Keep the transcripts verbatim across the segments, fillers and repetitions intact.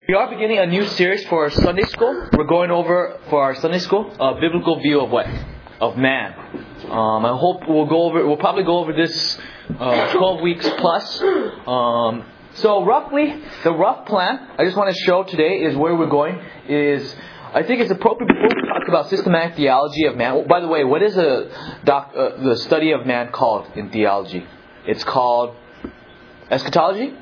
We are beginning a new series for our Sunday school. We're going over for our Sunday school a biblical view of what? Of man. Um, I hope we'll go over. We'll probably go over this uh, twelve weeks plus. Um, so roughly, the rough plan I just want to show today is where we're going. Is I think it's appropriate before we talk about systematic theology of man. By the way, what is a doc, uh, the study of man called in theology? It's called eschatology?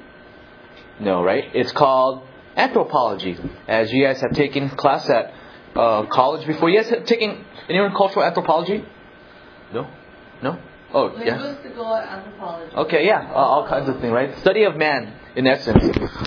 No, right? It's called anthropology. As you guys have taken class at uh, college before. You guys have taken anyone cultural anthropology? No? No? Oh, yeah. Linguistical anthropology. Okay, yeah. Uh, all kinds of things, right? Study of man, in essence.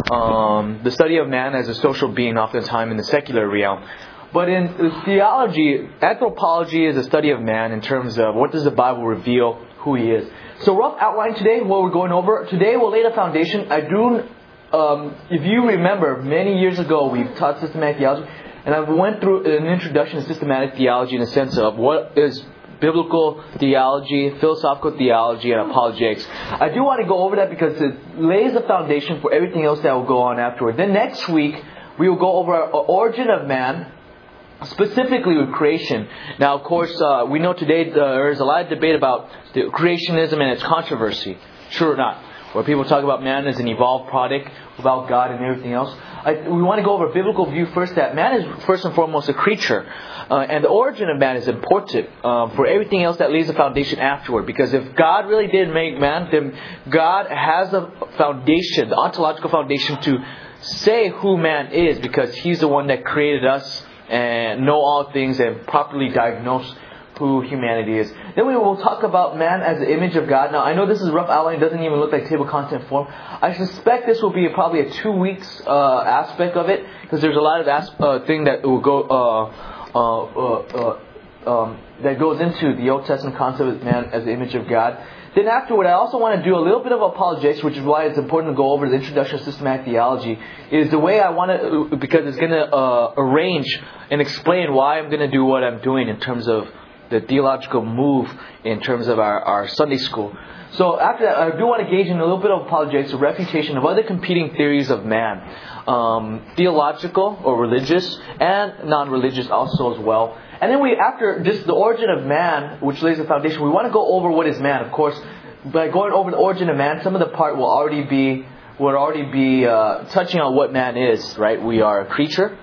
Um, the study of man as a social being, oftentimes in the secular realm. But in theology, anthropology is a study of man in terms of what does the Bible reveal who he is. So rough outline today, what we're going over. Today we'll lay the foundation. I do... Um, if you remember, many years ago we've taught systematic theology, and I went through an introduction to systematic theology in the sense of what is biblical theology, philosophical theology, and apologetics. I do want to go over that because it lays the foundation for everything else that will go on afterward. Then next week we will go over our origin of man, specifically with creation. Now, of course, uh, we know today there is a lot of debate about the creationism and its controversy. True or not? Where people talk about man as an evolved product, about God and everything else. I, we want to go over a biblical view first, that man is first and foremost a creature. Uh, and the origin of man is important um, for everything else that lays the foundation afterward. Because if God really did make man, then God has a foundation, the ontological foundation to say who man is, because He's the one that created us and know all things and properly diagnose who humanity is. Then we will talk about man as the image of God. Now, I know this is a rough outline. It doesn't even look like table content form. I suspect this will be probably a two weeks uh, aspect of it, because there's a lot of as- uh, thing that will go uh, uh, uh, uh, um, that goes into the Old Testament concept of man as the image of God. Then afterward, I also want to do a little bit of apologetics, which is why it's important to go over the introduction to systematic theology. Is the way I want to, because it's going to uh, arrange and explain why I'm going to do what I'm doing in terms of the theological move in terms of our, our Sunday school. So after that, I do want to engage in a little bit of apologetics, a refutation of other competing theories of man. Um, theological or religious and non-religious also as well. And then we, after just the origin of man, which lays the foundation, we want to go over what is man. Of course, by going over the origin of man, some of the part will already be, will already be uh, touching on what man is, right? We are a creature.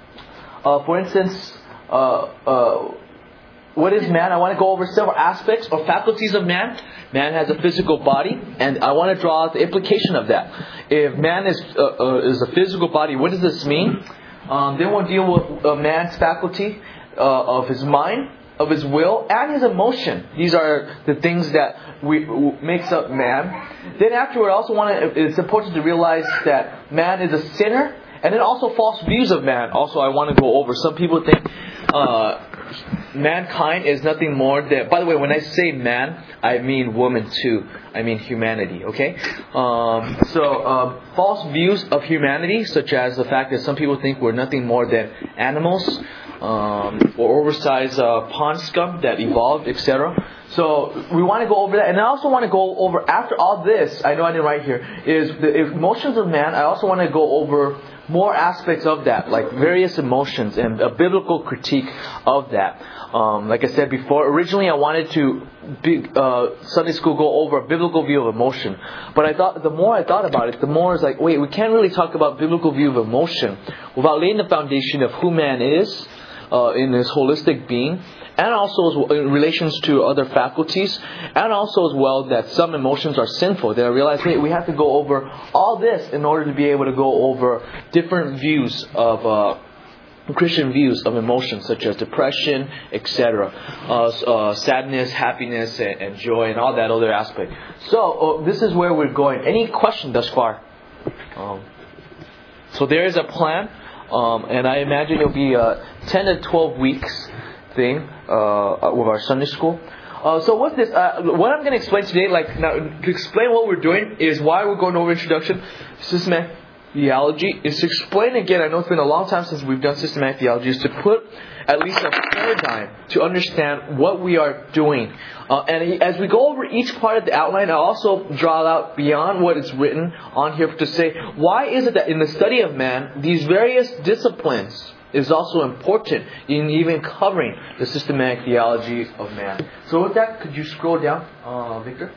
Uh, for instance, uh, uh, what is man? I want to go over several aspects or faculties of man. Man has a physical body, and I want to draw out the implication of that. If man is uh, uh, is a physical body, what does this mean? Um, then we'll deal with uh, man's faculty uh, of his mind, of his will, and his emotion. These are the things that we makes up man. Then afterward, I also want to. It's important to realize that man is a sinner, and then also false views of man. Also, I want to go over. Some people think. Uh, Mankind is nothing more than... By the way, when I say man, I mean woman too. I mean humanity, okay? Um, so, uh, false views of humanity, such as the fact that some people think we're nothing more than animals, um, or oversized uh, pond scum that evolved, et cetera. So, we want to go over that. And I also want to go over, after all this, I know I didn't write here, is the emotions of man. I also want to go over more aspects of that, like various emotions and a biblical critique of that. Um, like I said before, originally I wanted to be, uh, Sunday school go over a biblical view of emotion. But I thought, the more I thought about it, the more it's like, wait, we can't really talk about biblical view of emotion without laying the foundation of who man is uh, in his holistic being. And also in relations to other faculties. And also as well that some emotions are sinful. Then I realized, hey, we have to go over all this in order to be able to go over different views of uh, Christian views of emotions, such as depression, et cetera. Uh, uh, sadness, happiness, and, and joy, and all that other aspect. So uh, this is where we're going. Any question thus far? Um, so there is a plan. Um, and I imagine it'll be a ten to twelve weeks thing uh, with our Sunday school. Uh, so what's this? Uh, what I'm going to explain today, like now, to explain what we're doing, is why we're going over introduction, systematic theology is to explain again. I know it's been a long time since we've done systematic theology. Is to put at least a paradigm to understand what we are doing. Uh, and as we go over each part of the outline, I also draw out beyond what is written on here to say, why is it that in the study of man, these various disciplines is also important in even covering the systematic theology of man. So with that, could you scroll down, uh, Victor?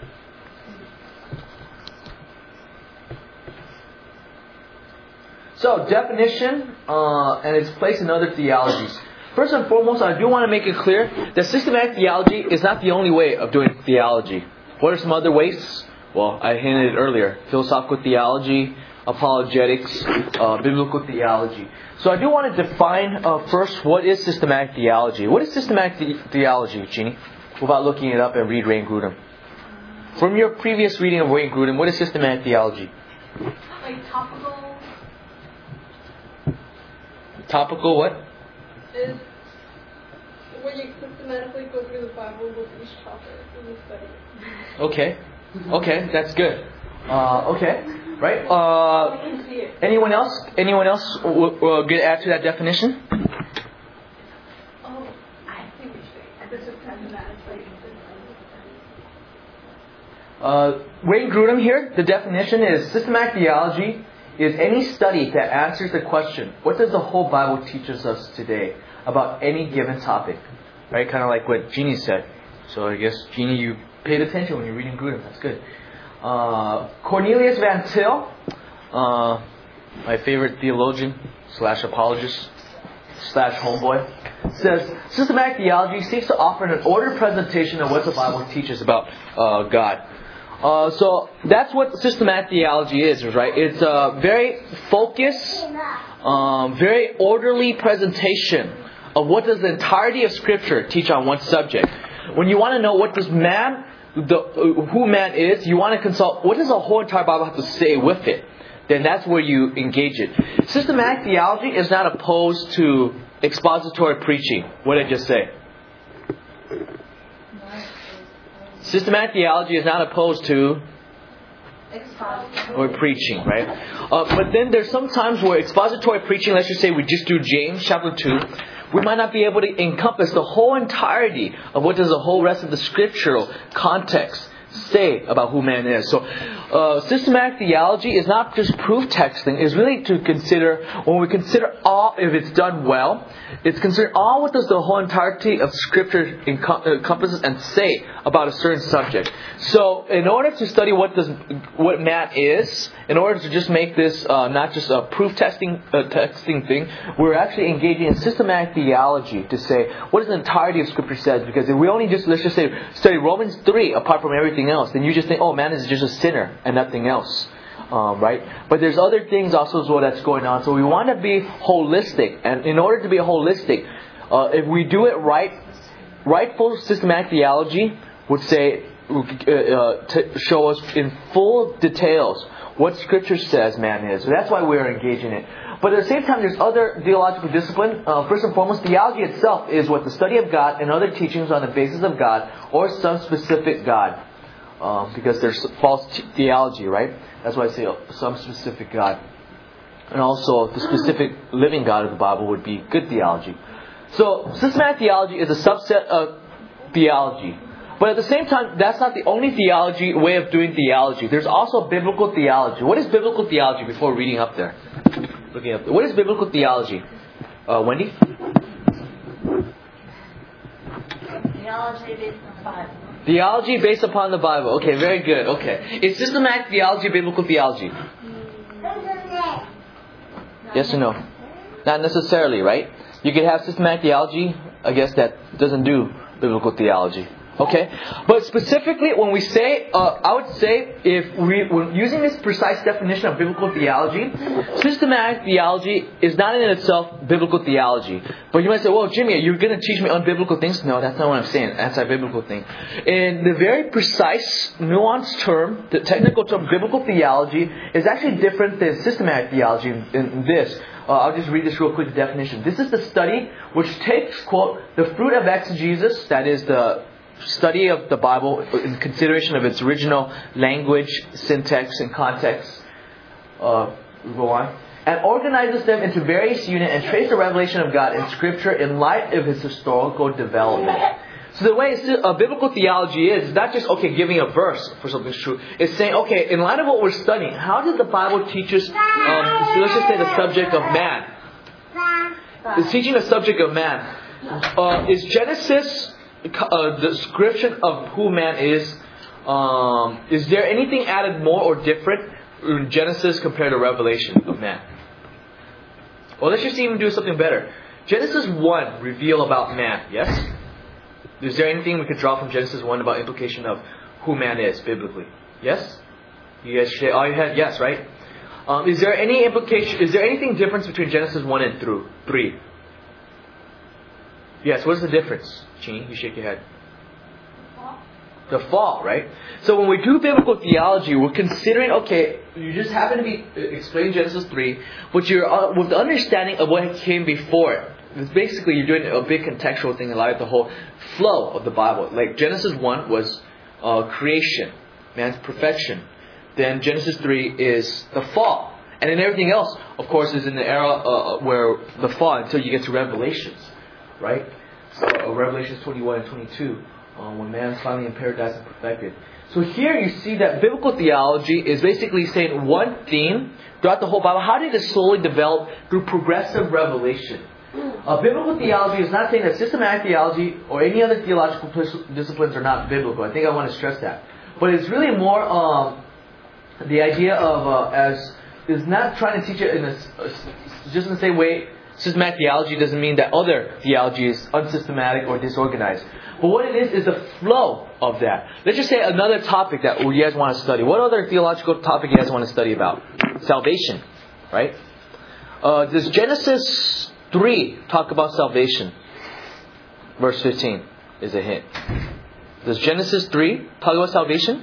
So, definition uh, and its place in other theologies. First and foremost, I do want to make it clear that systematic theology is not the only way of doing theology. What are some other ways? Well, I hinted it earlier. Philosophical theology, apologetics, uh, biblical theology. So I do want to define uh, first what is systematic theology. What is systematic the- theology, Jeannie? Without looking it up and read Wayne Grudem. From your previous reading of Wayne Grudem, what is systematic theology? Like topical. Topical what? Is where you systematically go through the Bible with each topic in the study. Okay. Okay, that's good. Uh, okay. Right? Uh, anyone else? Anyone else w- w- get add to that definition? Oh, I see what you're saying. This is systematically. Uh, Wayne Grudem here, the definition is systematic theology is any study that answers the question, what does the whole Bible teaches us today about any given topic? Right? Kind of like what Jeannie said. So I guess, Jeannie, you paid attention when you're reading Grudem. That's good. Uh, Cornelius Van Til, uh, my favorite theologian slash apologist slash homeboy, says systematic theology seeks to offer an ordered presentation of what the Bible teaches about uh, God. Uh, so that's what systematic theology is, right? It's a very focused, um, very orderly presentation of what does the entirety of Scripture teach on one subject. When you want to know what does man, the uh, who man is, you want to consult what does the whole entire Bible have to say with it. Then that's where you engage it. Systematic theology is not opposed to expository preaching. What did I just say? Systematic theology is not opposed to or preaching, right? Uh, but then there's some times where expository preaching, let's just say we just do James chapter two, we might not be able to encompass the whole entirety of what does the whole rest of the scriptural context say about who man is. So uh, systematic theology is not just proof texting. It's really to consider, when we consider all, if it's done well, it's considered all what does the whole entirety of Scripture encompasses and say about a certain subject. So in order to study what does what man is, in order to just make this uh, not just a proof testing uh, texting thing, we're actually engaging in systematic theology to say what does the entirety of Scripture says. Because if we only just, let's just say, study Romans three apart from everything else, then you just think, oh, man is just a sinner and nothing else. Um, right? But there's other things also as well that's going on. So we want to be holistic. And in order to be holistic, uh, if we do it right, rightful systematic theology would say, uh, uh, to show us in full details what Scripture says man is. So that's why we're engaging in it. But at the same time, there's other theological discipline. Uh, first and foremost, theology itself is what the study of God and other teachings on the basis of God or some specific God. Um, because there's false t- theology, right? That's why I say some specific God. And also the specific living God of the Bible would be good theology. So systematic theology is a subset of theology. But at the same time, that's not the only theology way of doing theology. There's also biblical theology. What is biblical theology before reading up there? Looking up there. What is biblical theology? Uh, Wendy? Theology based on the Bible. Theology based upon the Bible. Okay, very good. Okay. Is systematic theology biblical theology? Yes or no? Not necessarily, right? You could have systematic theology, I guess, that doesn't do biblical theology. Okay? But specifically, when we say, uh, I would say, if we, we're using this precise definition of biblical theology, systematic theology is not in itself biblical theology. But you might say, well, Jimmy, you're going to teach me unbiblical things? No, that's not what I'm saying. Anti-biblical thing. In the very precise, nuanced term, the technical term, biblical theology, is actually different than systematic theology in, in this. Uh, I'll just read this real quick, the definition. This is the study which takes, quote, the fruit of exegesis, that is the study of the Bible in consideration of its original language, syntax, and context. Uh, we go on. And organizes them into various units and traces the revelation of God in Scripture in light of His historical development. So the way a biblical theology is, it's not just, okay, giving a verse for something's true. It's saying, okay, in light of what we're studying, how did the Bible teach us, um, so let's just say the subject of man. It's teaching the subject of man. Uh, is Genesis a description of who man is? Um, is there anything added more or different in Genesis compared to Revelation of man? Well, let's just even do something better. Genesis one reveal about man, yes? Is there anything we could draw from Genesis one about implication of who man is biblically? Yes? You guys say, oh, you had yes, right? Um, is there any implication? Is there anything difference between Genesis one and through three? Yes. What is the difference? Jean, you shake your head. The fall, right? So when we do biblical theology, we're considering, okay, you just happen to be explaining Genesis three, but you're uh, with the understanding of what came before it. It's basically you're doing a big contextual thing in light of the whole flow of the Bible. Like Genesis one was uh, creation, man's perfection. Then Genesis three is the fall. And then everything else, of course, is in the era uh, where the fall until you get to Revelations. Right? So uh, Revelations twenty-one and twenty-two. Um, when man is finally in paradise and perfected. So here you see that biblical theology is basically saying one theme throughout the whole Bible. How did it slowly develop through progressive revelation? Uh, biblical theology is not saying that systematic theology or any other theological disciplines are not biblical. I think I want to stress that. But it's really more um, the idea of uh, as is not trying to teach it in a, just in the same way. Systematic theology doesn't mean that other theology is unsystematic or disorganized. But what it is, is the flow of that. Let's just say another topic that you guys want to study. What other theological topic you guys want to study about? Salvation. Right? Uh, does Genesis three talk about salvation? Verse fifteen is a hint. Does Genesis three talk about salvation?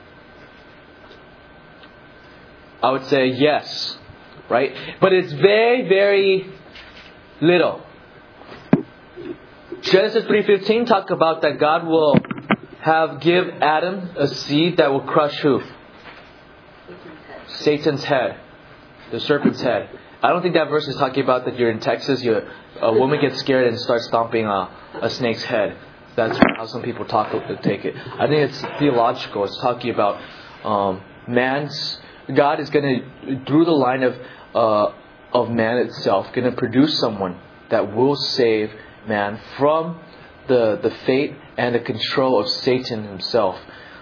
I would say yes. Right? But it's very, very little. Genesis three fifteen talk about that God will have give Adam a seed that will crush who? Satan's head. The serpent's head. I don't think that verse is talking about that you're in Texas, you a woman gets scared and starts stomping a, a snake's head. That's how some people talk take it. I think it's theological. It's talking about um, man's God is going to, through the line of uh, of man itself, going to produce someone that will save man from the the fate and the control of Satan himself.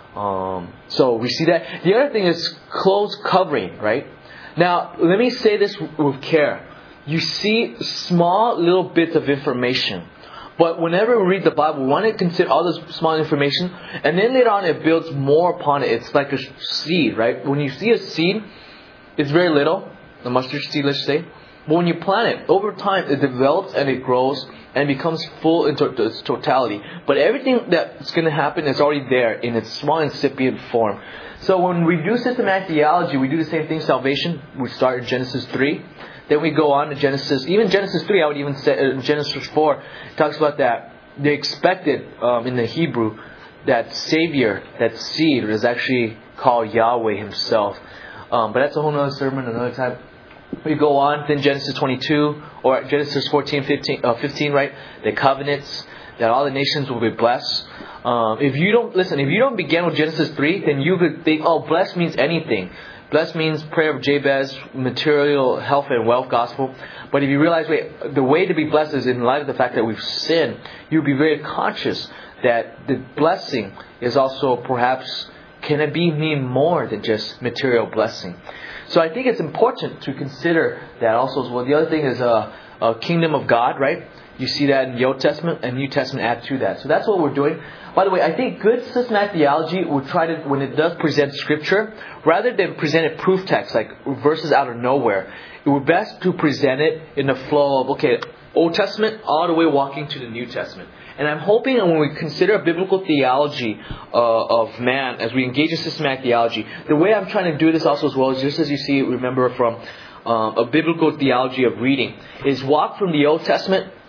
Um, so we see that. The other thing is close covering, right? Now, let me say this with care. You see small little bits of information. But whenever we read the Bible, we want to consider all this small information. And then later on, it builds more upon it. It's like a seed, right? When you see a seed, it's very little. The mustard seed, let's say. But when you plant it, over time, it develops and it grows and becomes full into its totality. But everything that's going to happen is already there in its small incipient form. So when we do systematic theology, we do the same thing. Salvation, we start in Genesis three. Then we go on to Genesis, even Genesis three, I would even say, uh, Genesis four, it talks about that they expected um, in the Hebrew that Savior, that seed, is actually called Yahweh Himself. Um, but that's a whole other sermon, another time. We go on, then Genesis twenty-two, or Genesis fourteen, fifteen, uh, fifteen, right? The covenants, that all the nations will be blessed. Um, if you don't, listen, if you don't begin with Genesis three, then you could think, oh, blessed means anything. Blessed means prayer of Jabez, material health and wealth gospel. But if you realize, wait, the way to be blessed is in light of the fact that we've sinned, you'll be very conscious that the blessing is also perhaps, can it be mean more than just material blessing? So I think it's important to consider that also as well. The other thing is a, a kingdom of God, right? You see that in the Old Testament and New Testament add to that. So that's what we're doing. By the way, I think good systematic theology will try to, when it does present Scripture, rather than present a proof text, like verses out of nowhere, it would best to present it in the flow of, okay, Old Testament all the way walking to the New Testament. And I'm hoping that when we consider a biblical theology uh, of man, as we engage in systematic theology, the way I'm trying to do this also as well is just as you see, remember from um, a biblical theology of reading, is walk from the Old Testament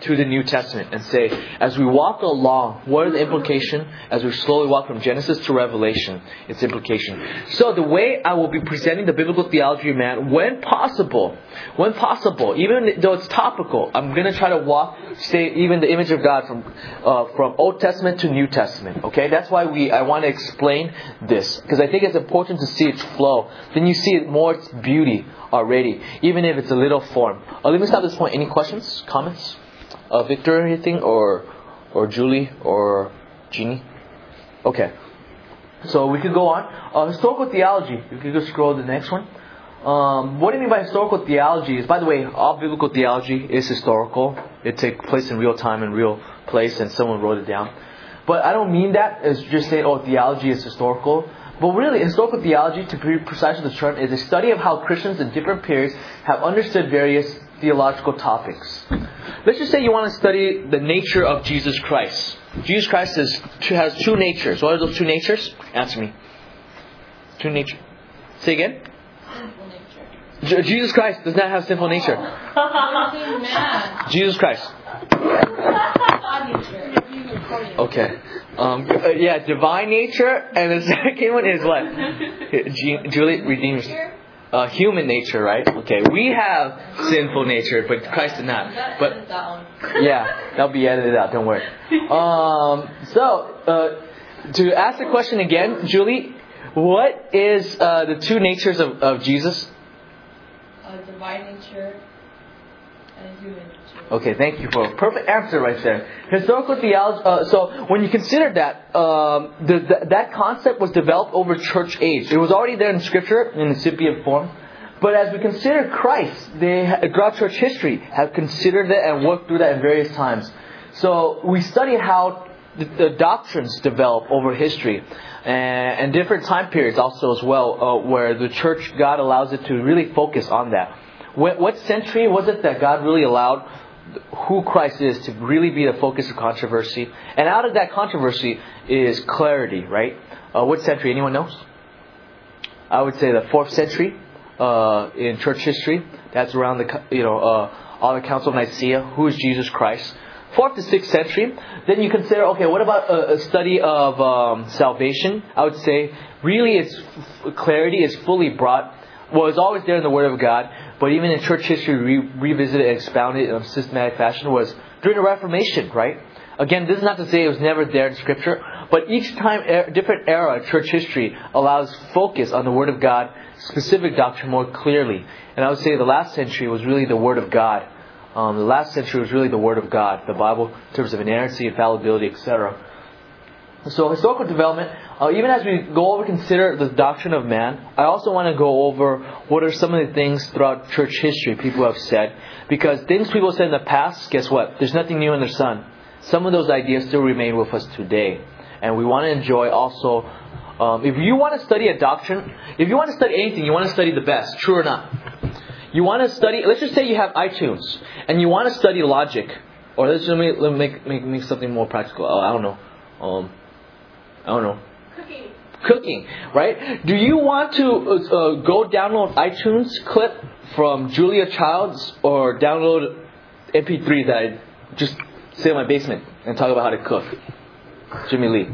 to the New Testament and say, as we walk along, what are the implications as we slowly walk from Genesis to Revelation? Its implication. So the way I will be presenting the biblical theology of man, when possible, when possible, even though it's topical, I'm going to try to walk, say, even the image of God from uh, from Old Testament to New Testament. Okay, that's why we I want to explain this, because I think it's important to see its flow. Then you see it more its beauty already, even if it's a little form. Uh, let me stop at this point. Any questions, comments? Uh, Victor, anything, or or Julie, or Jeannie? Okay. So we could go on. Uh, historical theology. You could just scroll to the next one. Um, what do you mean by historical theology? Is, by the way, all biblical theology is historical. It takes place in real time and real place, and someone wrote it down. But I don't mean that as just saying, oh, theology is historical. But really, historical theology, to be precise with the term, is a study of how Christians in different periods have understood various theological topics. Let's just say you want to study the nature of Jesus Christ. Jesus Christ is, has two natures. What are those two natures? Answer me. Two natures. Say again? Sinful nature. J- Jesus Christ does not have sinful nature. Man. Jesus Christ. God nature. Okay. Um, uh, yeah, divine nature, and the second one is what? G- Julie, redeemers. Uh, human nature, right? Okay, we have sinful nature, but Christ did not. But yeah, that'll be edited out. Don't worry. Um, so uh, to ask the question again, Julie, what is uh, the two natures of, of Jesus? Uh, divine nature and human nature. Okay, thank you for a perfect answer right there. Historical theology. Uh, so when you consider that, um, the, the, that concept was developed over church age. It was already there in Scripture in incipient form. But as we consider Christ, they throughout church history have considered it and worked through that in various times. So we study how the, the doctrines develop over history and, and different time periods also as well, uh, where the church, God allows it to really focus on that. What, what century was it that God really allowed who Christ is to really be the focus of controversy? And out of that controversy is clarity, right? Uh, what century? Anyone knows? I would say the fourth century uh, in church history. That's around the you know uh, all the Council of Nicaea. Who is Jesus Christ? Fourth to sixth century. Then you consider, okay, what about a, a study of um, salvation? I would say really its f- clarity is fully brought. Well, it's always there in the Word of God. But even in church history, re- revisited and expounded in a systematic fashion was during the Reformation, right? Again, this is not to say it was never there in Scripture, but each time, er, different era of church history allows focus on the Word of God, specific doctrine more clearly. And I would say the last century was really the Word of God. Um, the last century was really the Word of God, the Bible, in terms of inerrancy, infallibility, et cetera. So historical development, uh, even as we go over consider the doctrine of man, I also want to go over what are some of the things throughout church history people have said. Because things people said in the past, guess what? There's nothing new under the sun. Some of those ideas still remain with us today. And we want to enjoy also, um, if you want to study a doctrine, if you want to study anything, you want to study the best, true or not? You want to study, let's just say you have iTunes, and you want to study logic. Or let's just let me, let me make, make, make something more practical. Oh, I don't know. Um... I don't know. Cooking. Cooking, right? Do you want to uh, go download iTunes clip from Julia Childs or download M P three that I just sit in my basement and talk about how to cook? Jimmy Lee.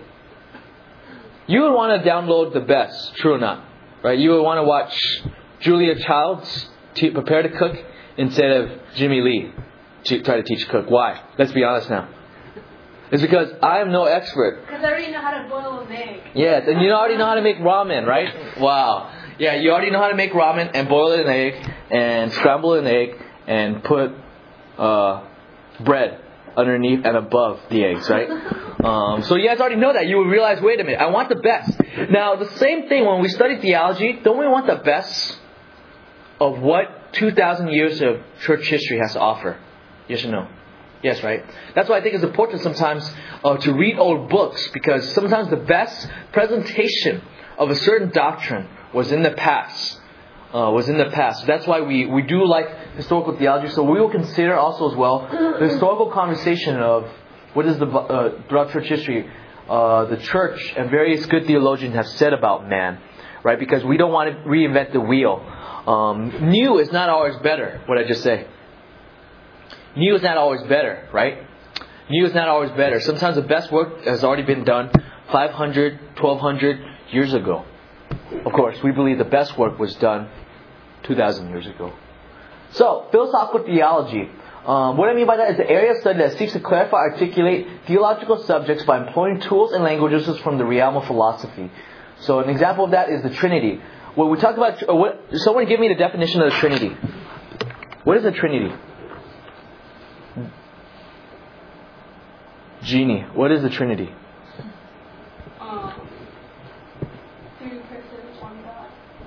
You would want to download the best, true or not? Right? You would want to watch Julia Childs to prepare to cook instead of Jimmy Lee to try to teach cook. Why? Let's be honest now. It's because I am no expert. Because I already know how to boil an egg. Yes, and you already know how to make ramen, right? Wow. Yeah, you already know how to make ramen and boil an egg and scramble an egg and put uh, bread underneath and above the eggs, right? Um, so you guys already know that. You will realize, wait a minute, I want the best. Now, the same thing when we study theology, don't we want the best of what two thousand years of church history has to offer? Yes or no? Yes, right? That's why I think it's important sometimes uh, to read old books, because sometimes the best presentation of a certain doctrine was in the past. Uh, was in the past. So that's why we, we do like historical theology. So we will consider also as well the historical conversation of what is the uh, throughout church history uh, the church and various good theologians have said about man, right? Because we don't want to reinvent the wheel. Um, new is not always better. What I just say. new is not always better, right? New is not always better. Sometimes the best work has already been done five hundred, twelve hundred years ago. Of course, we believe the best work was done two thousand years ago. So, philosophical theology. Um, what I mean by that is the area of study that seeks to clarify, articulate theological subjects by employing tools and languages from the realm of philosophy. So, an example of that is the Trinity. When we talk about, uh, what, someone give me the definition of the Trinity. What is the Trinity? Jeannie, what is the Trinity? Um, three persons, one God.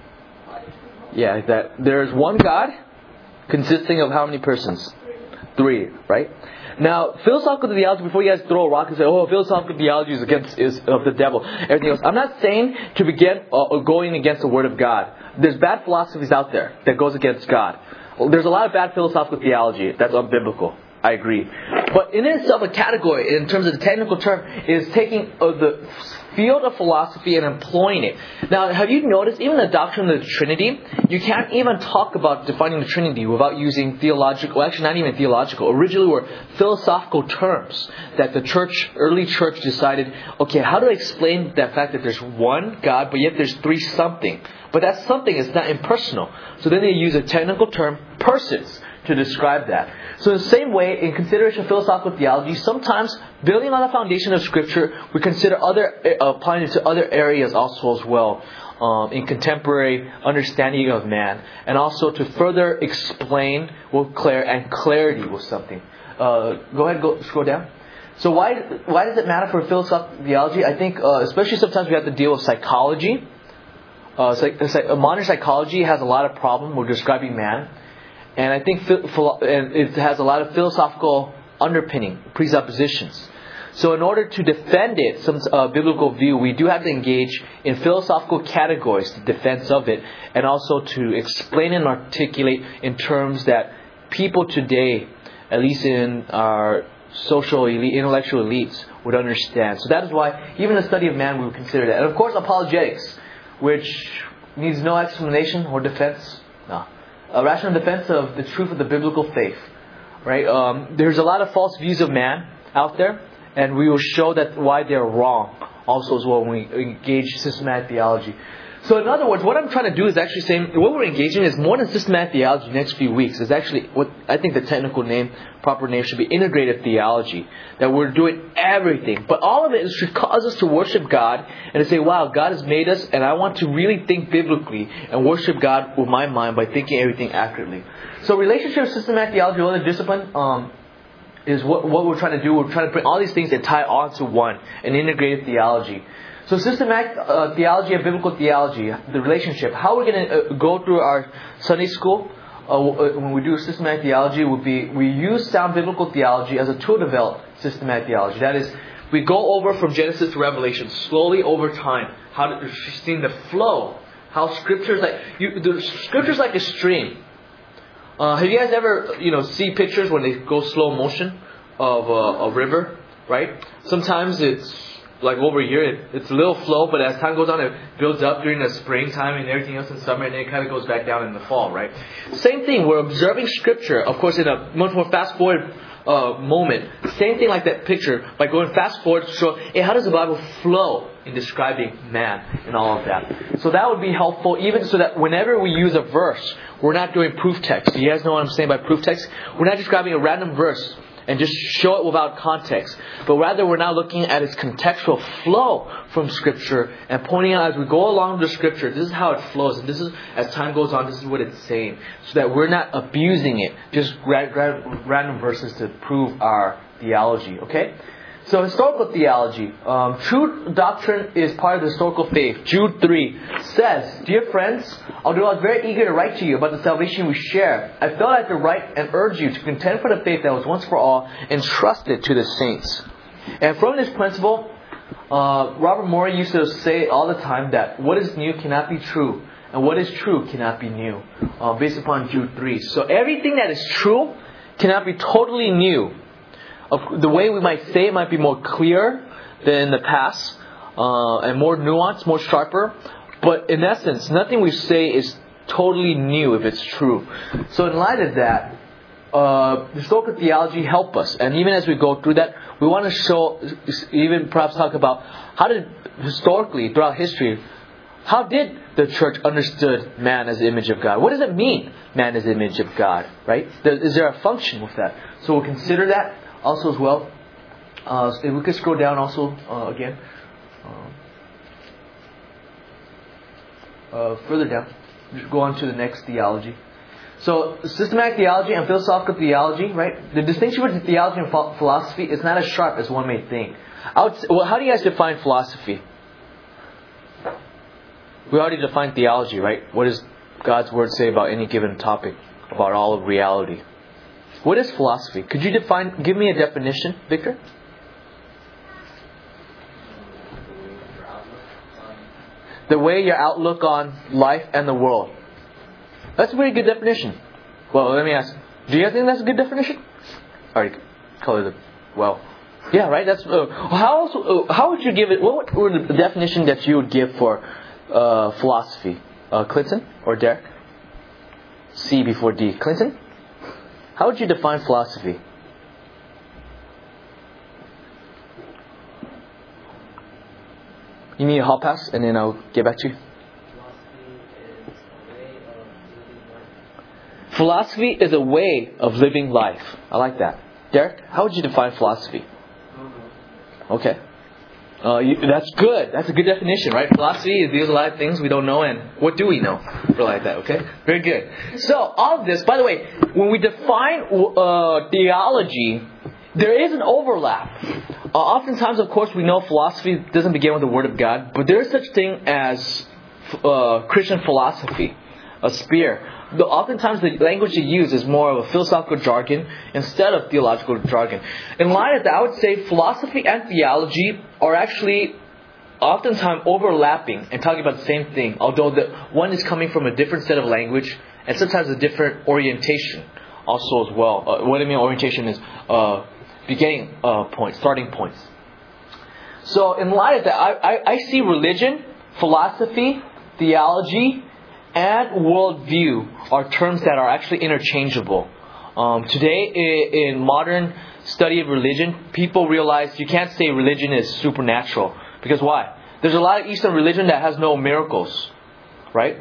Yeah, that there is one God consisting of how many persons? Three, right? Now, philosophical theology, before you guys throw a rock and say, oh, philosophical theology is against is of the devil, everything else. I'm not saying to begin uh, going against the Word of God. There's bad philosophies out there that goes against God. There's a lot of bad philosophical theology that's unbiblical. I agree. But in itself, a category, in terms of the technical term, is taking uh, the field of philosophy and employing it. Now, have you noticed, even the doctrine of the Trinity, you can't even talk about defining the Trinity without using theological, well, actually not even theological, originally were philosophical terms that the church, early church decided, okay, how do I explain that fact that there's one God, but yet there's three something? But that something is not impersonal. So then they use a technical term, persons, to describe that. So in the same way, in consideration of philosophical theology, sometimes building on the foundation of Scripture, we consider other uh, applying it to other areas also as well, um, in contemporary understanding of man, and also to further explain with clar- and clarity with something. Uh, go ahead, go scroll down. So why why does it matter for philosophical theology? I think uh, especially sometimes we have to deal with psychology. Uh, psych- psych- modern psychology has a lot of problem with describing man. And I think and it has a lot of philosophical underpinning, presuppositions. So in order to defend it, some uh, biblical view, we do have to engage in philosophical categories, the defense of it, and also to explain and articulate in terms that people today, at least in our social elite, intellectual elites, would understand. So that is why even the study of man we would consider that. And of course apologetics, which needs no explanation or defense. No. A rational defense of the truth of the biblical faith, right? Um, there's a lot of false views of man out there, and we will show that why they're wrong also as well when we engage systematic theology. So in other words, what I'm trying to do is actually saying what we're engaging is more than systematic theology next few weeks. It's actually what I think the technical name, proper name should be integrated theology. That we're doing everything. But all of it should cause us to worship God and to say, wow, God has made us and I want to really think biblically and worship God with my mind by thinking everything accurately. So relationship, systematic theology, or other discipline, um, is what, what we're trying to do. We're trying to bring all these things and tie all to one, an integrated theology. So systematic uh, theology and biblical theology, the relationship. How we're going to uh, go through our Sunday school uh, when we do systematic theology would be we use sound biblical theology as a tool to develop systematic theology. That is, we go over from Genesis to Revelation slowly over time. How to seeing the flow, how Scripture is like you, the Scripture is like a stream. Uh, have you guys ever you know see pictures when they go slow motion of uh, a river? Right. Sometimes it's like over a year, it, it's a little flow, but as time goes on, it builds up during the springtime and everything else in summer, and then it kind of goes back down in the fall, right? Same thing, we're observing Scripture, of course, in a much more fast-forward uh, moment. Same thing like that picture, by going fast-forward to show, hey, how does the Bible flow in describing man and all of that? So that would be helpful, even so that whenever we use a verse, we're not doing proof text. You guys know what I'm saying by proof text? We're not just grabbing a random verse and just show it without context. But rather we're now looking at its contextual flow from Scripture and pointing out as we go along the Scripture, this is how it flows. And this is, as time goes on, this is what it's saying. So that we're not abusing it. Just gra- gra- random verses to prove our theology. Okay? So historical theology. Um, true doctrine is part of the historical faith. Jude three says, dear friends, although I was very eager to write to you about the salvation we share, I felt I had to write and urge you to contend for the faith that was once for all entrusted to the saints. And from this principle, uh, Robert Morey used to say all the time that what is new cannot be true, and what is true cannot be new, uh, based upon Jude three. So everything that is true cannot be totally new. The way we might say it might be more clear than in the past, uh, and more nuanced, more sharper. But in essence, nothing we say is totally new if it's true. So in light of that, uh, historical theology help us. And even as we go through that, we want to show, even perhaps talk about how did historically throughout history, how did the church understood man as the image of God? What does it mean, man as the image of God? Right? Is there a function with that? So we'll consider that also as well. Uh, if we could scroll down also uh, again. Um, uh, further down. Just go on to the next theology. So systematic theology and philosophical theology, right? The distinction between theology and ph- philosophy is not as sharp as one may think. I would say, well, how do you guys define philosophy? We already defined theology, right? What does God's Word say about any given topic, about all of reality? What is philosophy? Could you define, give me a definition, Victor? The way your outlook on life and the world. That's a very good definition. Well, let me ask. Do you guys think that's a good definition? Alright, color the well. Yeah, right. That's uh, how else, uh, how would you give it? What would the definition that you would give for uh, philosophy? Uh, Clinton or Derek? C before D. Clinton? How would you define philosophy? You need a hall pass, and then I'll get back to you. Philosophy is a way of living life. I like that. Derek, how would you define philosophy? Okay. Uh, you, that's good. That's a good definition, right? Philosophy deals with a lot of things we don't know, and what do we know? For like that, okay? Very good. So, all of this, by the way, when we define uh, theology, there is an overlap. Uh, oftentimes, of course, we know philosophy doesn't begin with the Word of God, but there is such thing as uh, Christian philosophy, a spear. The, oftentimes, the language they use is more of a philosophical jargon instead of theological jargon. In light of that, I would say philosophy and theology are actually oftentimes overlapping and talking about the same thing, although the one is coming from a different set of language and sometimes a different orientation also as well. Uh, what I mean orientation is uh, beginning uh, points, starting points. So in light of that, I, I, I see religion, philosophy, theology, and worldview are terms that are actually interchangeable. Um, today, in, in modern study of religion, people realize you can't say religion is supernatural. Because why? There's a lot of Eastern religion that has no miracles. Right?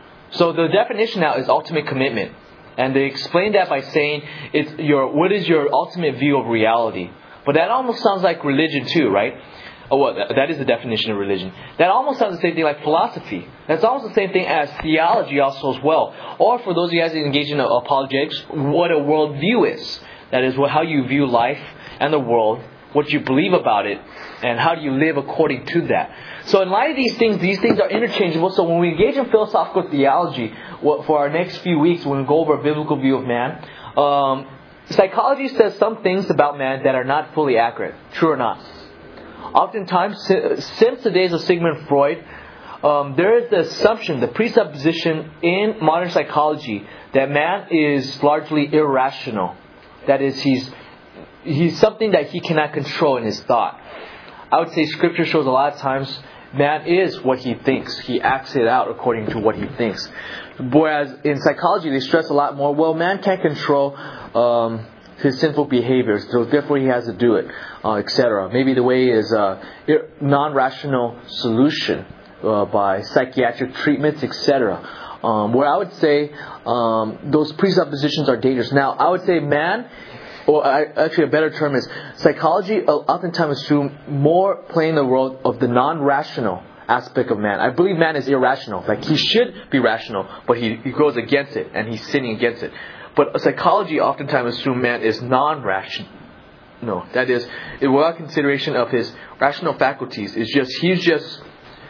So the definition now is ultimate commitment. And they explain that by saying, it's your what is your ultimate view of reality? But that almost sounds like religion too, right? Oh, well, that is the definition of religion. That almost sounds the same thing like philosophy. That's almost the same thing as theology also as well. Or for those of you guys that engage in apologetics, what a worldview is. That is how you view life and the world, what you believe about it, and how do you live according to that. So in light of these things, these things are interchangeable. So when we engage in philosophical theology, for our next few weeks, when we go over a biblical view of man, um, psychology says some things about man that are not fully accurate. True or not? Oftentimes, since the days of Sigmund Freud, um, there is the assumption, the presupposition in modern psychology that man is largely irrational. That is, he's he's something that he cannot control in his thought. I would say Scripture shows a lot of times man is what he thinks. He acts it out according to what he thinks. Whereas in psychology, they stress a lot more, well, man can't control Um, his sinful behaviors, so therefore he has to do it, uh, et cetera. Maybe the way is uh, non-rational solution uh, by psychiatric treatments, et cetera. Um, where I would say um, those presuppositions are dangerous. Now, I would say man, or I, actually a better term is psychology oftentimes assume more playing the role of the non-rational aspect of man. I believe man is irrational. Like he should be rational, but he, he goes against it and he's sinning against it. But psychology oftentimes assumes man is non-rational. No, that is, without consideration of his rational faculties, is just he's just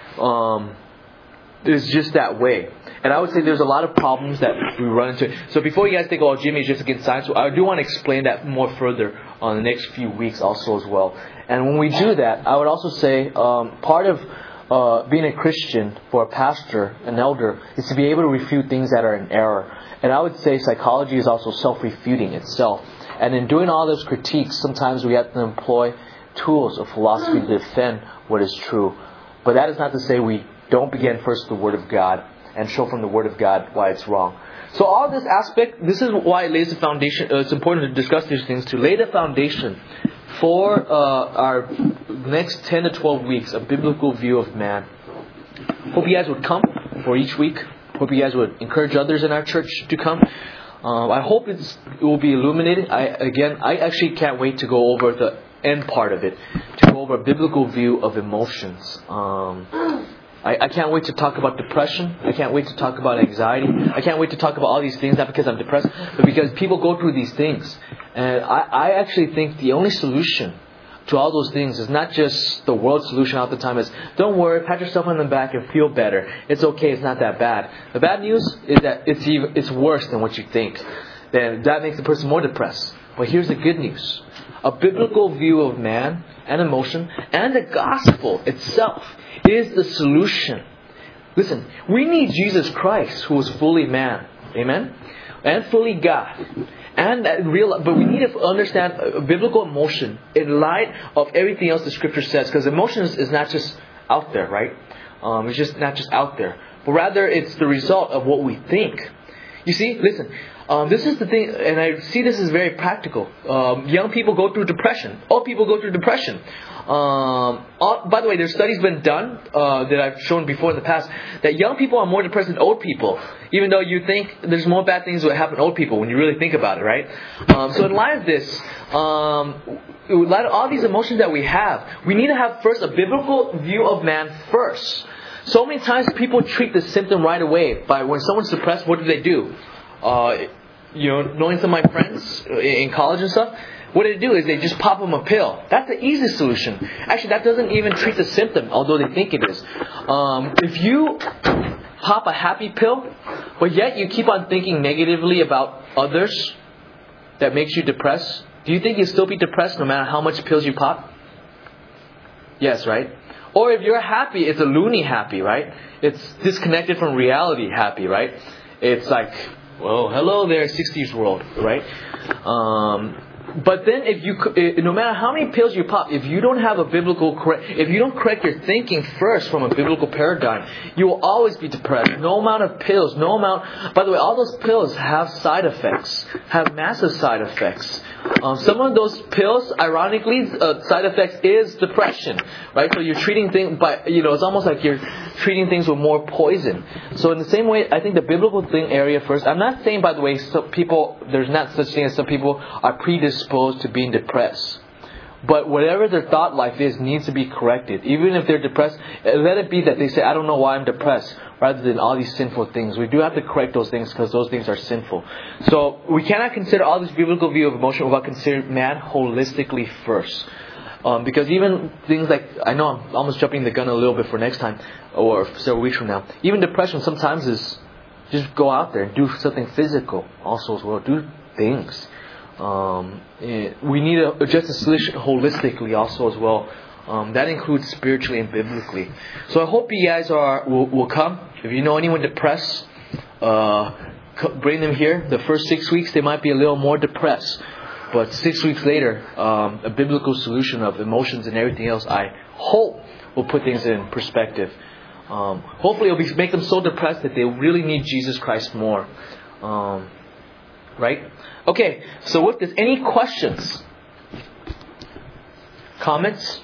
um, is just that way. And I would say there's a lot of problems that we run into. So before you guys think, oh, Jimmy is just against science, so I do want to explain that more further on the next few weeks also as well. And when we do that, I would also say um, part of uh, being a Christian for a pastor, an elder, is to be able to refute things that are in error. And I would say psychology is also self-refuting itself. And in doing all those critiques, sometimes we have to employ tools of philosophy to defend what is true. But that is not to say we don't begin first with the Word of God and show from the Word of God why it's wrong. So all this aspect, this is why it lays the foundation. Uh, it's important to discuss these things, to lay the foundation for uh, our next ten to twelve weeks, a biblical view of man. Hope you guys would come for each week. Hope you guys would encourage others in our church to come. Um, I hope it's, it will be illuminated. I, again, I actually can't wait to go over the end part of it, to go over a biblical view of emotions. Um, I, I can't wait to talk about depression. I can't wait to talk about anxiety. I can't wait to talk about all these things, not because I'm depressed, but because people go through these things. And I, I actually think the only solution to all those things is not just the world solution all the time. Is don't worry, pat yourself on the back and feel better. It's okay. It's not that bad. The bad news is that it's even it's worse than what you think. Then that makes the person more depressed. But here's the good news: a biblical view of man and emotion and the gospel itself is the solution. Listen, we need Jesus Christ, who was fully man, amen, and fully God. And that real, but we need to understand a biblical emotion in light of everything else the Scripture says. Because emotion is, is not just out there, right? Um, it's just not just out there, but rather it's the result of what we think. You see, listen. Um, this is the thing, and I see this is very practical. Um, young people go through depression. Old people go through depression. Um, all, by the way, there's studies been done uh, that I've shown before in the past that young people are more depressed than old people. Even though you think there's more bad things that happen to old people when you really think about it, right? Um, so in light of this, um, in light of all these emotions that we have, we need to have first a biblical view of man first. So many times people treat the symptom right away. By when someone's depressed, what do they do? Uh, you know, knowing some of my friends in college and stuff, what they do is they just pop them a pill. That's the easy solution. Actually, that doesn't even treat the symptom, although they think it is. Um, if you pop a happy pill, but yet you keep on thinking negatively about others, that makes you depressed, do you think you'll still be depressed no matter how much pills you pop? Yes, right? Or if you're happy, it's a loony happy, right? It's disconnected from reality happy, right? It's like, well, hello there, sixties world, right? Um, but then if you, no matter how many pills you pop, if you don't have a biblical, if you don't correct your thinking first from a biblical paradigm, you will always be depressed. No amount of pills, no amount, by the way, all those pills have side effects, have massive side effects. Um, some of those pills, ironically, uh, side effects is depression, right? So you're treating things by, you know, it's almost like you're treating things with more poison. So in the same way, I think the biblical thing area first. I'm not saying, by the way, some people, there's not such thing as some people are predisposed to being depressed. But whatever their thought life is needs to be corrected. Even if they're depressed, let it be that they say, I don't know why I'm depressed, rather than all these sinful things. We do have to correct those things because those things are sinful. So we cannot consider all this biblical view of emotion without considering man holistically first. Um, because even things like, I know I'm almost jumping the gun a little bit for next time, or several weeks from now. Even depression sometimes is just go out there and do something physical also as well. Do things. Um, we need to address the solution holistically also as well. Um, that includes spiritually and biblically. So I hope you guys are will, will come. If you know anyone depressed, uh, bring them here. The first six weeks they might be a little more depressed, but six weeks later, um, a biblical solution of emotions and everything else, I hope, will put things in perspective. Um, hopefully, it'll be, make them so depressed that they really need Jesus Christ more. Um, right? Okay. So with this, any questions? Comments?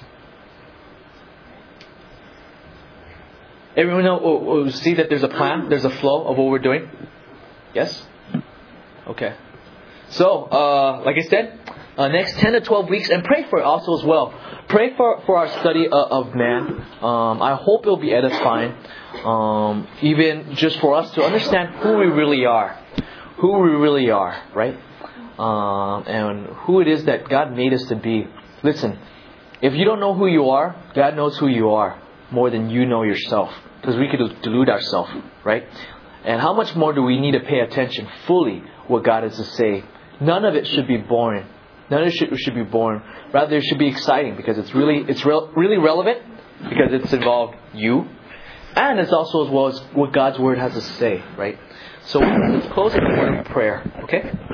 Everyone know, oh, oh, see that there's a plan, there's a flow of what we're doing? Yes? Okay. So, uh, like I said, uh, next ten to twelve weeks, and pray for it also as well. Pray for, for our study uh, of man. Um, I hope it'll be edifying. Um, even just for us to understand who we really are. Who we really are, right? Um, and who it is that God made us to be. Listen, if you don't know who you are, God knows who you are more than you know yourself. Because we could delude ourselves, right? And how much more do we need to pay attention fully what God has to say? None of it should be boring. None of it should, should be boring. Rather, it should be exciting because it's really it's re- really relevant because it's involved you, and it's also as well as what God's Word has to say, right? So let's close with a word of prayer, okay?